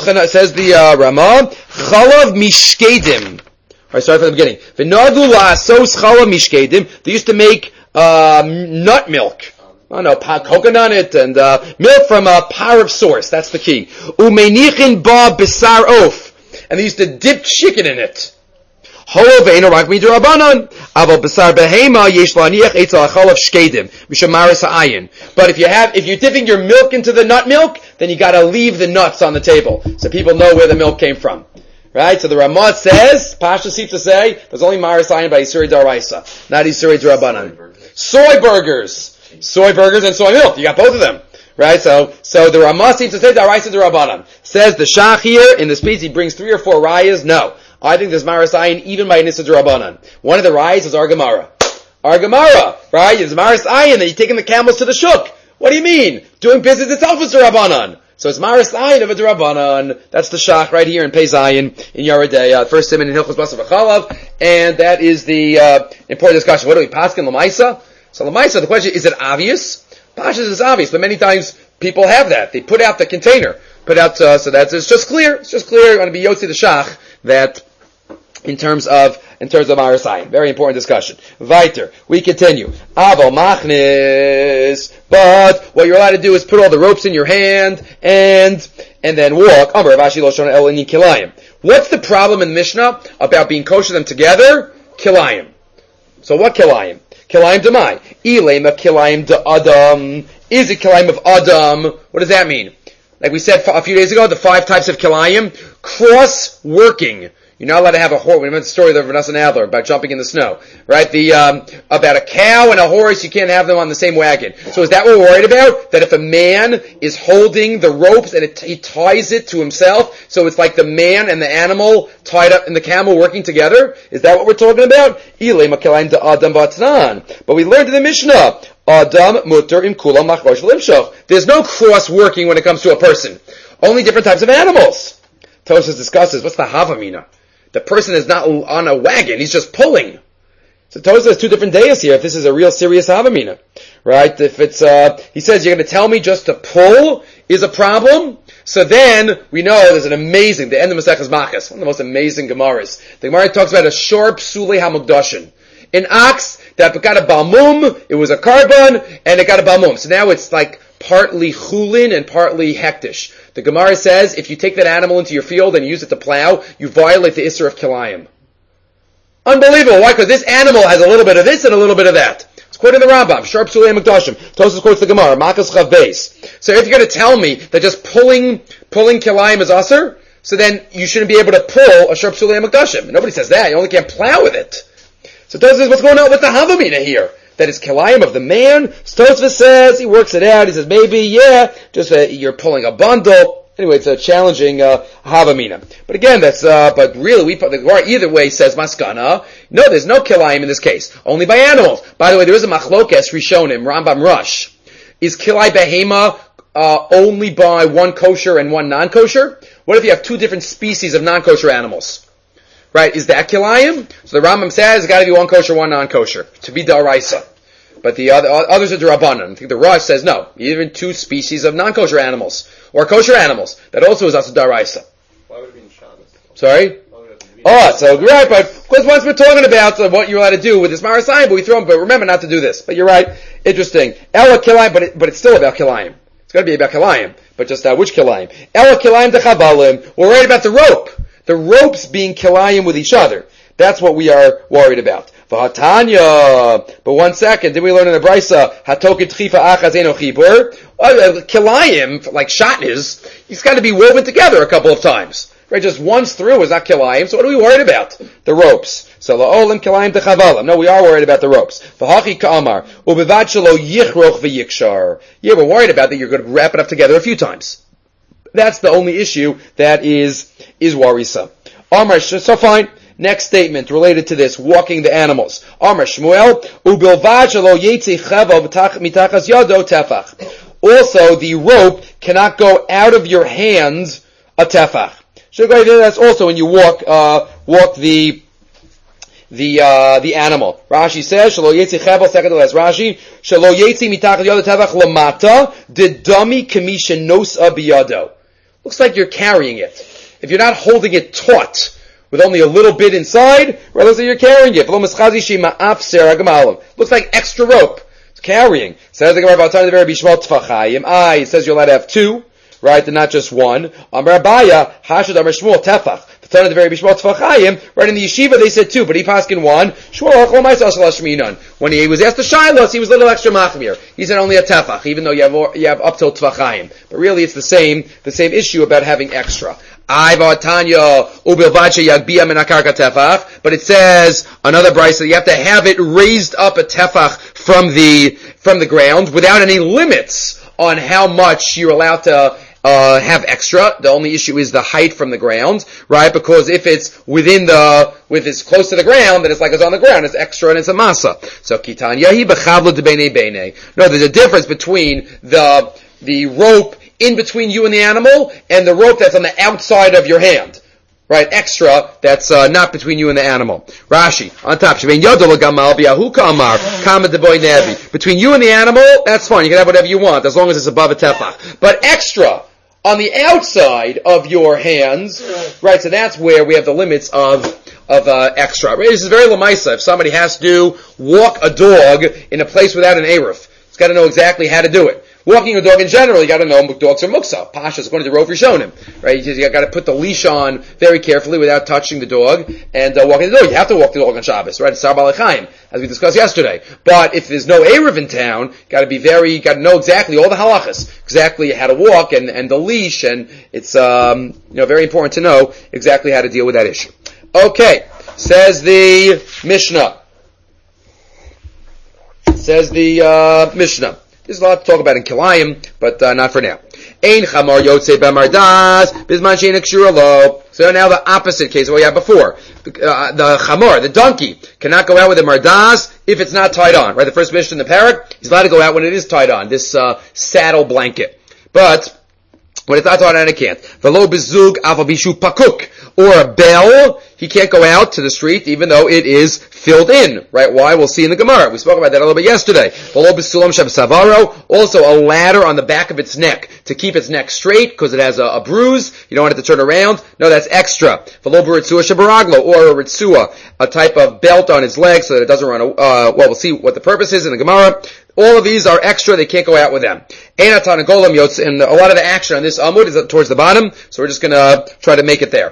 Ramah, Chalav Mishkedim. Alright, start from the beginning. V'nadu la'asos chalav mishkedim. They used to make nut milk. Coconut it and milk from a par of source. That's the key. Umenichin ba besar of, and they used to dip chicken in it. Holo ve'eno rak midrabanan. Aval besar behema yesh la'aniach etzel chalav shkedim mishamaris ha'ayin. But if you're dipping your milk into the nut milk, then you got to leave the nuts on the table so people know where the milk came from. Right? So the Ramah says, Pasha seems to say, there's only Maris Ayin by Isurei D'Oraisa, not Isurei D'Rabbanan. Soy burgers and soy milk. You got both of them. Right? So the Ramah seems to say D'Oraisa D'Rabbanan. Says the Shach here, in this piece, he brings 3 or 4 rayas. No. I think there's Maris Ayin even by Nisa D'Rabbanan. One of the rayas is our Gemara. Right? There's Maris Ayin that you're taking the camels to the shuk. What do you mean? Doing business itself is D'Rabbanan. So it's Maris Ayin of a D'Rabbanan. That's the Shach right here in Pei Zayin in Yaredei, first Siman in Hilchos Basar V'chalav, and that is the important discussion. What do we paskin l'maisa? So l'maisa, the question is it obvious? Pashas is obvious, but many times people have that. They put out the container, so that's it's just clear. It's just clear. Going to be Yotzi the Shach that in terms of Maris Ayin. Very important discussion. Weiter. We continue. Aval machnis. But what you're allowed to do is put all the ropes in your hand and then walk. Amar Rav Ashi lo shona el ini kilayim. What's the problem in Mishnah about being kosher them together? Kilayim. So what kilayim? Kilayim demai. Ilema kilayim de adam. Is it kilayim of adam? What does that mean? Like we said a few days ago, the 5 types of kilayim. Cross-working. You're not allowed to have a horse. We remember the story of Vanessa Adler about jumping in the snow, right? About a cow and a horse, you can't have them on the same wagon. So is that what we're worried about? That if a man is holding the ropes and he ties it to himself, so it's like the man and the animal tied up and the camel working together? Is that what we're talking about? But we learned in the Mishnah, Adam mutter im kulam machrosh limshoch. There's no cross working when it comes to a person. Only different types of animals. Tosas discusses, what's the havamina? The person is not on a wagon, he's just pulling. So Tosas has 2 different days here, if this is a real serious havamina. Right? If it's, he says, you're going to tell me just to pull is a problem? So then, we know there's an amazing, the end of Maseches Machas, one of the most amazing Gemaras. The Gemara talks about a shor psulei hamukdashin. An ox that got a balmum, it was a carbon, and it got a balmum. So now it's like partly chulin and partly hektish. The Gemara says, if you take that animal into your field and use it to plow, you violate the Isser of Kilayim. Unbelievable. Why? Because this animal has a little bit of this and a little bit of that. It's quoting the Rambam, Sharp Sulei Mekdashim. Tosas quotes the Gemara, Makas Chav Beis. So if you're going to tell me that just pulling Kilayim is Usser, so then you shouldn't be able to pull a Sharp Sulei Mekdashim. Nobody says that. You only can't plow with it. So Tosas says, what's going on with the Havamina here? That is Kilayim of the man. Tosfos says, he works it out. He says, maybe, just you're pulling a bundle. Anyway, it's a challenging Havamina. But again, but really, the Gemara either way says Maskana. No, there's no Kilayim in this case. Only by animals. By the way, there is a Machlokes Rishonim, Rambam Rush. Is Kilay Behema only by one kosher and one non-kosher? What if you have 2 different species of non-kosher animals? Right, is that Kilayim? So the Rambam says it's got to be one kosher, one non-kosher to be D'Oraisa. But the others are D'Rabbanan. I think the Rosh says no, even 2 species of non-kosher animals or kosher animals that also is also D'Oraisa. Why would it be in Shabbos? Sorry? Why would it have to be Oh, so right, but because once we're talking about what you're allowed to do with this marasayim, but we throw them, but remember not to do this. But you're right, interesting. Ela kilayim, but it's still about kilayim. It's got to be about kilayim, but just which kilayim? Ela kilayim techavalim. We're worried about the rope. The ropes being kilayim with each other. That's what we are worried about. V'hatanya. But 1 second, did we learn in the Brisa, hatoket chifa achaz eno chibur? Kilayim, like shatnez, it's got to be woven together a couple of times. Right, just once through is not kilayim, so what are we worried about? The ropes. So la'olim kilayim techavalim. No, we are worried about the ropes. V'hachi ka'amar. U'bevad shelo yichroch v'yikshar. Yeah, we're worried about that you're going to wrap it up together a few times. That's the only issue that is worrisome. Amar, so fine. Next statement related to this, walking the animals. Amar Shmuel, u'bilvad shelo yetzi cheva mitachas yado tefach. Also, the rope cannot go out of your hand a tefach. That's also when you walk the animal. Rashi says, "Shelo yetzi chevel." Second to last, Rashi, "Shelo yetzi mitachas yado tefach lamata didami kamisha nosa biyado." Looks like you're carrying it. If you're not holding it taut with only a little bit inside, right? Looks like you're carrying it. Looks like extra rope. It's carrying. Says the Gemara about the very bishmal tfachayim. It says you're allowed to have two. Right, and not just one. Amar Abaya, Hashad Amar Shmuel Tefach. The Tana of the very Bishmal Tefachayim. Right in the yeshiva they said two, but he paskin one. When he was asked the Shilos, he was a little extra machmir. He said only a Tefach, even though you have up till Tefachayim. But really, it's the same issue about having extra. But it says another brisa that you have to have it raised up a tefach from the ground without any limits on how much you're allowed to have extra. The only issue is the height from the ground, right? Because if it's if it's close to the ground, then it's like it's on the ground. It's extra and it's a masa. So kitanya hi bechavlo de bene bene. No, there's a difference between the rope in between you and the animal and the rope that's on the outside of your hand. Right, extra, that's not between you and the animal. Rashi, on top, between you and the animal, that's fine, you can have whatever you want, as long as it's above a tefach. But extra, on the outside of your hands, right, so that's where we have the limits of extra. Right? This is very lamaisa. If somebody has to walk a dog in a place without an Eruv, he's got to know exactly how to do it. Walking a dog in general, you got to know dogs are muksa. Pashas, according to Rov Rishonim, right? You got to put the leash on very carefully without touching the dog and walking the dog. You have to walk the dog on Shabbos, right? It's Sar Balachaim, as we discussed yesterday. But if there's no Eruv in town, got to know exactly all the halachas, exactly how to walk and the leash, and it's very important to know exactly how to deal with that issue. Okay, says the Mishnah. There's a lot to talk about in Kilayim, but not for now. Ein chamor yotze b'mardas bizman she'ein kshura lo. So now the opposite case of what we had before. The chamor, the donkey, cannot go out with a mardas if it's not tied on. Right, the first mission in the parak, he's allowed to go out when it is tied on, this saddle blanket. But when it's not tied on, it can't. V'lo bezug aval bishu pakuk. Or a bell, he can't go out to the street even though it is filled in. Right? Why? We'll see in the Gemara. We spoke about that a little bit yesterday. Also a ladder on the back of its neck to keep its neck straight because it has a bruise. You don't want it to turn around. No, that's extra. Or a ritzua, a type of belt on its leg so that it doesn't run. We'll see what the purpose is in the Gemara. All of these are extra. They can't go out with them. And a lot of the action on this amud is towards the bottom, so we're just going to try to make it there.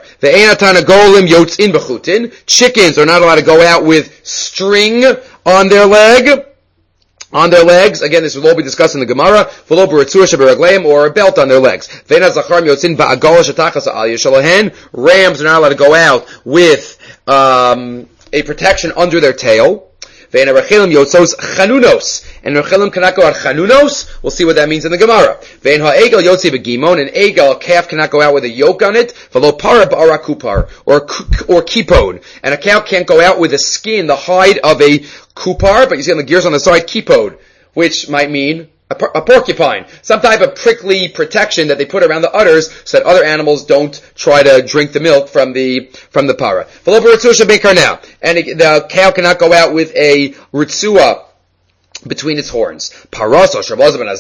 Chickens are not allowed to go out with string on their legs. Again, this will all be discussed in the Gemara. Or a belt on their legs. Rams are not allowed to go out with a protection under their tail. And Rechelim cannot go out chanunos. We'll see what that means in the Gemara. An egel, a calf, cannot go out with a yoke on it. Or kipon. And a cow can't go out with the skin, the hide of a kupar, but you see on the gears on the side, kipod, which might mean a porcupine, some type of prickly protection that they put around the udders so that other animals don't try to drink the milk from the para. And the cow cannot go out with a ritzua between its horns. But Rabbi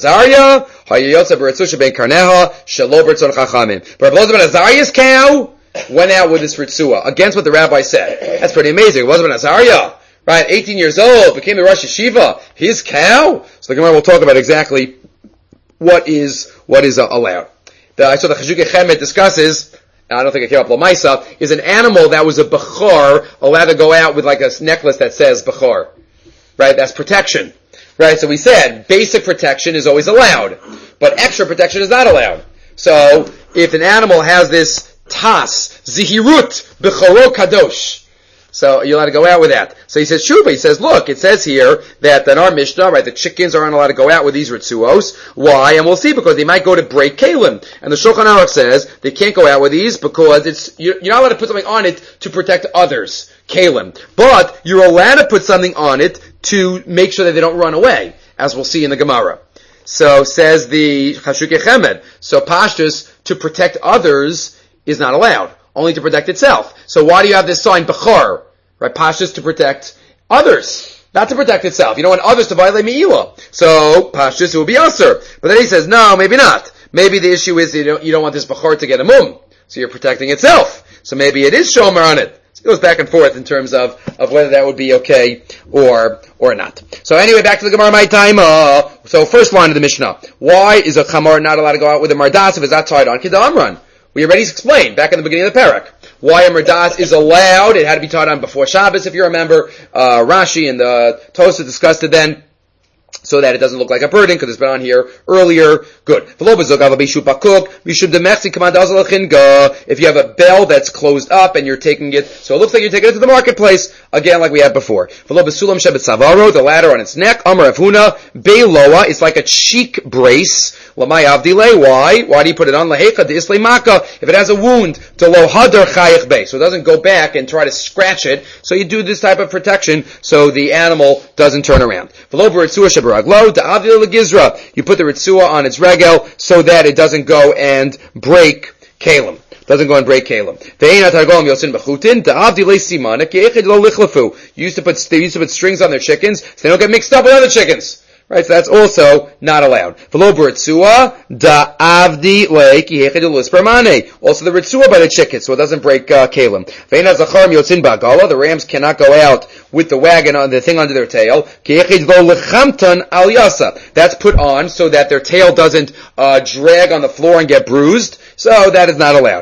ben Azariah's cow, went out with this ritzua against what the rabbi said. That's pretty amazing. It wasn't Azariah, right? 18 years old, became the Rosh Yeshiva. His cow. So the Gemara will talk about exactly what is allowed. I saw the Chashukei Chemet discusses. I don't think I came up Lamaisa, is an animal that was a Bechor allowed to go out with like a necklace that says Bechor. Right? That's protection. Right? So we said basic protection is always allowed, but extra protection is not allowed. So if an animal has this tas, zihirut, Bechoro Kadosh, so you're allowed to go out with that. So he says, Shuba, he says, look, it says here that in our Mishnah, right, the chickens aren't allowed to go out with these ritzuos. Why? And we'll see, because they might go to break kalim. And the Shulchan Aruch says they can't go out with these because you're not allowed to put something on it to protect others, kalim. But you're allowed to put something on it to make sure that they don't run away, as we'll see in the Gemara. So says the Chashukei Chemed. So pashtus, to protect others, is not allowed. Only to protect itself. So why do you have this sign, Bechor? Right, pashtus to protect others, not to protect itself. You don't want others to violate Me'ilah. So, pashtus, it will be Asur. But then he says, no, maybe not. Maybe the issue is you don't want this Bechor to get a mum. So you're protecting itself. So maybe it is Shomer on it. So it goes back and forth in terms of whether that would be okay or not. So anyway, back to the Gemara, my time. So first line of the Mishnah. Why is a Chamor not allowed to go out with a Mardas if it's not tied on Kida Amran? We already explained back in the beginning of the parak why a merdas is allowed. It had to be tied on before Shabbos, if you remember. Rashi and the Tosafos discussed it then, so that it doesn't look like a burden, because it's been on here earlier. Good. If you have a bell that's closed up and you're taking it, so it looks like you're taking it to the marketplace, again, like we had before. The ladder on its neck. Amar Avhuna, Beiloa, it's like a cheek brace. Lamai Avdile, why? Why do you put it on? Lahecha de Islay Maka, if it has a wound, to Lo Hadar Chayich Bei, so it doesn't go back and try to scratch it, so you do this type of protection so the animal doesn't turn around. You put the ritzua on its regel so that it doesn't go and break kalim. Doesn't go and break kalim. They used to put strings on their chickens so they don't get mixed up with other chickens. Right, so that's also not allowed. Also the ritzua by the chicken, so it doesn't break kalim. The rams cannot go out with the wagon on the thing under their tail. That's put on so that their tail doesn't drag on the floor and get bruised. So that is not allowed.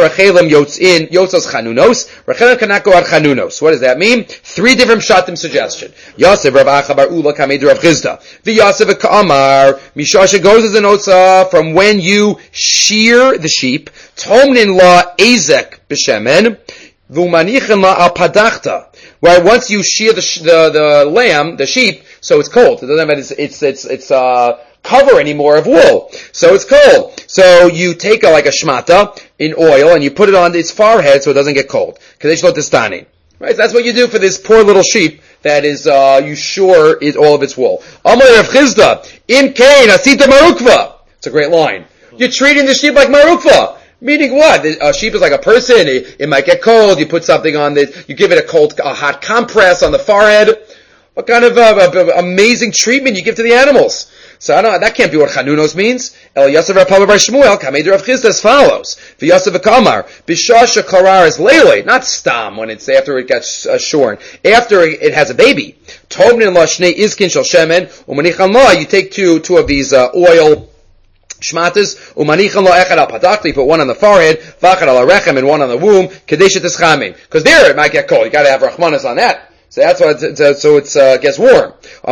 Rachel cannot go out chanunos. What does that mean? 3 different shatim suggestion. Yosef Rav Acha bar Ula kamed Rav Chizda. The Yosef Ka'amar Mishasha goes as an otza from when you shear the sheep. Tomnin la ezek b'shemen v'umanichin la al padachta. Right, once you shear the lamb, the sheep, so it's cold. It doesn't have it's cover anymore of wool. So it's cold. So you take like a shmata in oil and you put it on its forehead so it doesn't get cold. Kadesh lo testani. Right, so that's what you do for this poor little sheep that is, you sure is all of its wool. Amar Rav Chizda, in Kain, asita marukva. It's a great line. You're treating the sheep like marukva. Meaning what? A sheep is like a person. It might get cold. You put something on it. You give it a hot compress on the forehead. What kind of amazing treatment you give to the animals? So that can't be what chanunos means. El Yosef Rav Papa Bar Shmuel Kamed Rav Chizda as follows: V'Yosef V'Kamar B'Shasha Karar is Leile, not stam when it's after it gets shorn, after it has a baby. Tovnin La Shnei Izkin Shel Shemen Umanichan La. You take two of these oil shmatas Umanichan La Echad Al Padachta. You put one on the forehead, V'Achad Al Rechem, and one on the womb. Kadeshet Eschamim, because there it might get cold. You got to have Rachmanas on that. So that's why it gets warm.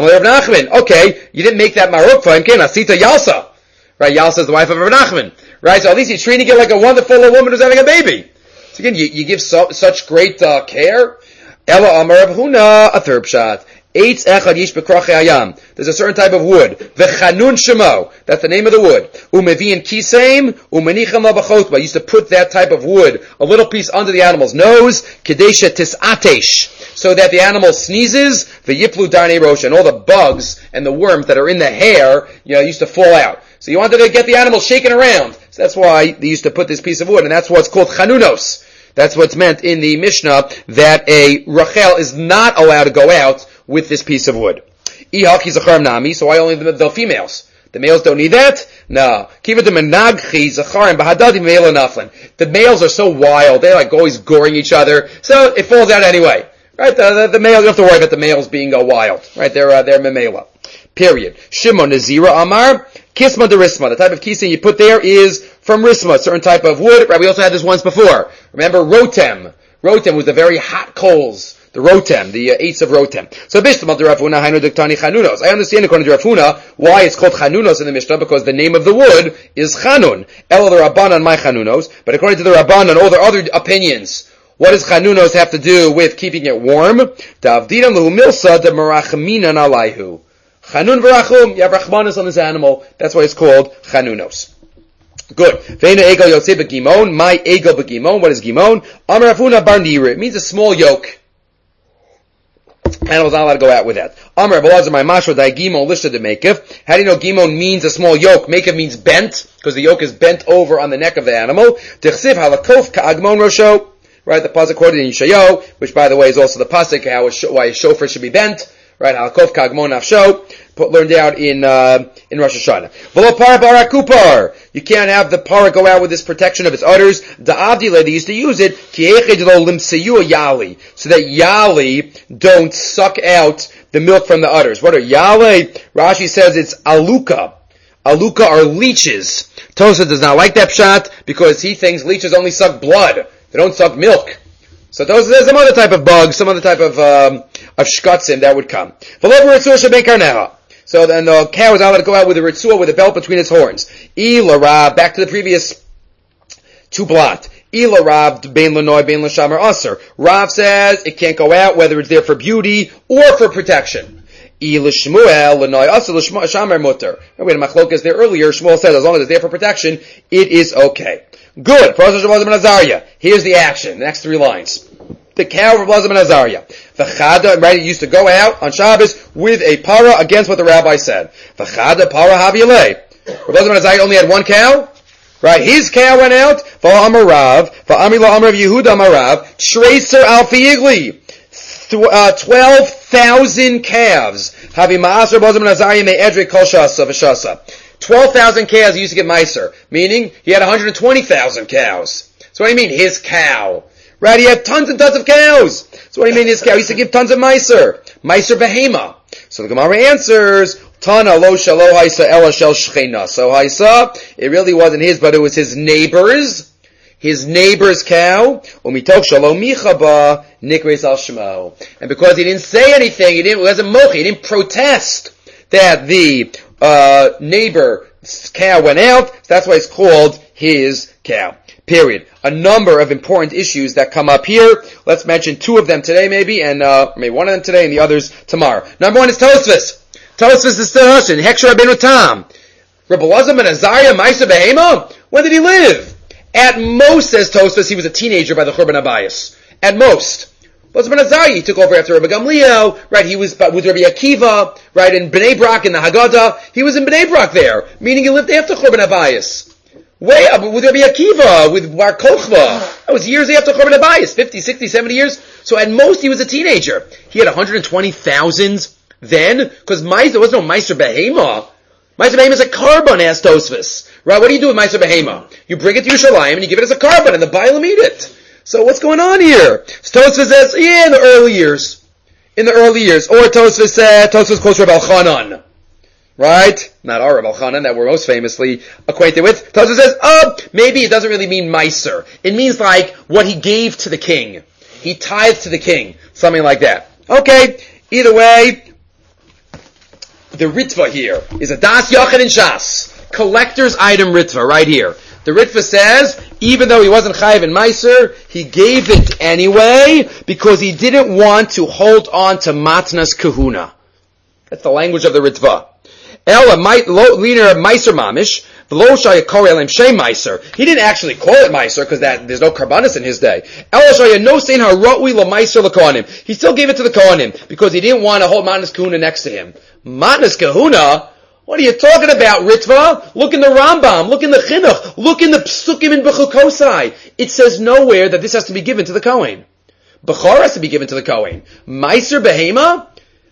Okay, you didn't make that marukva. Asita Yalsa. Right, Yalsa is the wife of Rav Nachman. Right, so at least you're treating it like a wonderful woman who's having a baby. So again, you give such great care. Ella Amar Rav Huna, a third shot. Eitz echad yish bekroche hayam. There's a certain type of wood. V'chanun shemo. That's the name of the wood. Umevian kiseim, umenichem la b'chotba. Used to put that type of wood, a little piece under the animal's nose, kedesha tisatesh, so that the animal sneezes, v'yiplu darnei rosh, and all the bugs and the worms that are in the hair, used to fall out. So you wanted to get the animal shaking around. So that's why they used to put this piece of wood, and that's what's called chanunos. That's what's meant in the Mishnah, that a Rachel is not allowed to go out with this piece of wood. So why only the females? The males don't need that? No. The males are so wild. They're like always goring each other. So it falls out anyway. Right? The males, you don't have to worry about the males being wild. Right? They're memela. Period. Shimon Nazira Amar, Kisma de Risma. The type of kissing you put there is from Risma, a certain type of wood. Right? We also had this once before. Remember Rotem. Rotem was the very hot coals. The Rotem, the eights of Rotem. So Bishlam of the Rav Huna, Hainu Diktani Chanunos. I understand according to Rav Huna why it's called Chanunos in the Mishnah, because the name of the wood is Chanun. El the Rabbanan my Chanunos. But according to the Rabbanan, all their other opinions, what does Chanunos have to do with keeping it warm? Davdinam lehu milsa de merachminan alayhu. Chanun v'rachum, you have rachmanis on this animal. That's why it's called Chanunos. Good. Ve'ena egel yotzei b'gimon. My egel b'gimon. What is gimon? Amar Rav Huna bar nira. It means a small yoke. Animals not allowed to go out with that. Amar Abelazar my mashro dai gimon lishta de mekev. How do you know gimon means a small yoke? Mekev means bent, because the yoke is bent over on the neck of the animal. Tichsiv halakof ka'agmon rosho. Right, the pasuk quoted in Yeshayahu, which by the way is also the pasuk why a shofar should be bent. Right, halakov ka'agmon nafsho. Learned out in Rosh Hashanah. V'lo par barakupar. You can't have the para go out with this protection of its udders. Da'avdile, they used to use it, ki echid lo limseyu yali, so that yali don't suck out the milk from the udders. What are yali? Rashi says it's aluka. Aluka are leeches. Tosa does not like that pshat, because he thinks leeches only suck blood. They don't suck milk. So there's some other type of bug, some other type of shkatzim that would come. V'lo b'ritzur shebei karneha. So then the cow is allowed to go out with a ritzua, with a belt between its horns. Ila Rav, back to the previous two blot. Ila Rav, bein l'noi, bein l'shamar aser. Rav says it can't go out whether it's there for beauty or for protection. Ila Shmuel, l'noi aser, l'shamar mutter. We had a machlokas there earlier. Shmuel says as long as it's there for protection, it is okay. Good. Here's the action. The next three lines. The cow of Blazim and Azariah. V'chada, right, he used to go out on Shabbos with a para against what the rabbi said. V'chada para havieleh. Blazim and Azariah only had one cow. Right, his cow went out. V'amar Rav, v'amri lo amar Yehuda amar Rav, Shreiser alfi igli. 12,000 calves. Havi ma'aser Blazim and Azariah me'edre kol shasa v'shasa. 12,000 calves he used to get meiser. Meaning, he had 120,000 cows. So what do you mean, his cow? Right, he had tons and tons of cows. So what do you mean his cow? He used to give tons of meiser. Meiser behema. So the Gemara answers, Tana lo shalo haisa ela shel shchena. So haisa, it really wasn't his, but it was his neighbor's cow. Umitok shalo michaba nikres al shmo. And because he didn't say anything, he wasn't mochi, he didn't protest that the neighbor's cow went out. So that's why it's called his cow. Period. A number of important issues that come up here. Let's mention two of them today maybe, and maybe one of them today and the others tomorrow. Number one is Tosfos. Tosfos is the Hushin. Heksher Rabbeinu Tam. Rabbi Elazar ben Azariah Meiser Behema? When did he live? At most, says Tosfos, he was a teenager by the Churban Abayis. At most. Elazar ben Azariah, he took over after Rabbi Gamliel, right, he was with Rabbi Akiva, right, in Bnei Brak in the Haggadah. He was in Bnei Brak there, meaning he lived after Churban Abayis. Way up with Rabbi Akiva, with Bar Kochva. That was years after Churban Abayis, 50, 60, 70 years. So at most he was a teenager. He had 120,000 then, because there was no Meiser Behema. Meiser Behema is a carbon, asked Tosfos. Right, what do you do with Meiser Behema? You bring it to Yerushalayim and you give it as a carbon and the Bailam eat it. So what's going on here? So Tosfos says, in the early years. Or Tosfos quotes Rabbi Elchanan. Right? Not our Rabbi Elchanan that we're most famously acquainted with. Tosfos says, maybe it doesn't really mean Meiser. It means like what he gave to the king. He tithed to the king. Something like that. Okay. Either way, the Ritva here is a Das Yachid in Shas. Collector's item Ritva right here. The Ritva says, even though he wasn't Chayiv in Meiser, he gave it anyway because he didn't want to hold on to Matnas Kahuna. That's the language of the Ritva. Ella leaner Meiser Mamish, V'lo shaya kore elim shei Meiser. He didn't actually call it Meiser because there's no karbanis in his day. Ella shaya no sein harotui la Meiser l'kohanim. He still gave it to the kohanim because he didn't want to hold Matnas Kahuna next to him. Matnas Kahuna? What are you talking about, Ritva? Look in the Rambam, look in the Chinuch, look in the Psukim in Bechukosai. It says nowhere that this has to be given to the Kohen. Bechor has to be given to the Kohen. Meiser Behema?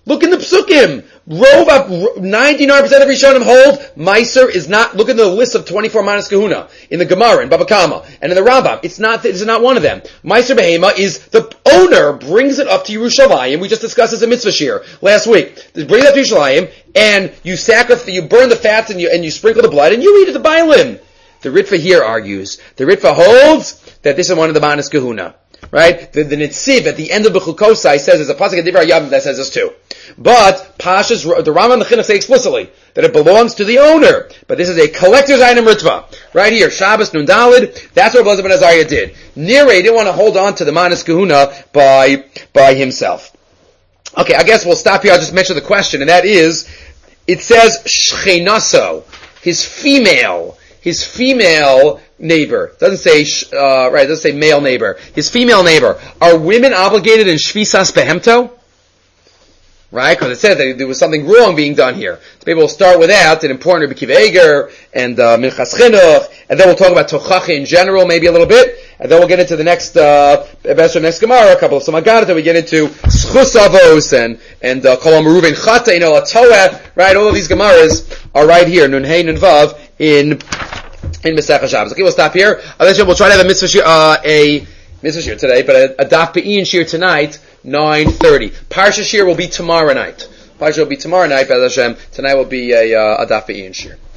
Look in the psukim. 99% of Rishonim hold Meiser is not. Look at the list of 24 Manas Kahuna in the Gemara in Baba Kama and in the Rambam. It's not one of them. Meiser Behema is the owner brings it up to Yerushalayim. We just discussed this in Mitzvah Shir last week. They bring it up to Yerushalayim and you burn the fats and you sprinkle the blood and you eat it the Bailim. The Ritva here argues. The Ritva holds that this is one of the Manas Kahuna. Right? The Netziv at the end of Bechukosai says there's a pasuk in Divrei Hayam that says this too. But Pashas, the Rambam and the Chinuch say explicitly that it belongs to the owner. But this is a collector's item ritva. Right here, Shabbos Nun Dalid, that's what Elazar ben Azariah did. Nirei didn't want to hold on to the Manas Kahuna by himself. Okay, I guess we'll stop here. I'll just mention the question, and that is, it says Shchenaso, his female neighbor. It doesn't say male neighbor. His female neighbor. Are women obligated in Shvisas Behemto? Right? Because it says that there was something wrong being done here. So maybe we'll start with that, an important Rebbe Kiva Eger, and Minchas Chinuch, and then we'll talk about Tochacha in general, maybe a little bit, and then we'll get into the next Gemara, a couple of Samagadat, then we get into Schus Avos, and Kol HaMeruven Chata, Latoah, right? All of these Gemaras are right here, Nun Hey, Nun Vav, in Masechah Shabbos. Okay, we'll stop here. We'll try to have a mitzvah shir today, but a Daf Be'in shir tonight, 9:30. Parsha shir will be tomorrow night. Parsha will be tomorrow night, Be'ez Hashem. Tonight will be a Daf Be'in shir.